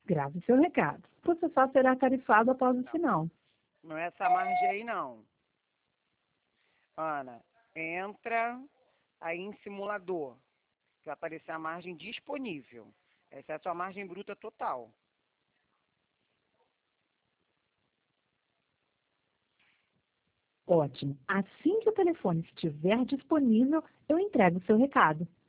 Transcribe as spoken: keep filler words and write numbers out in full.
Grave seu recado. Você só será tarifado após o Não, sinal. não é essa margem aí, não. Ana, entra aí em simulador, que vai aparecer a margem disponível. Essa é a sua margem bruta total. Ótimo. Assim que o telefone estiver disponível, eu entrego o seu recado.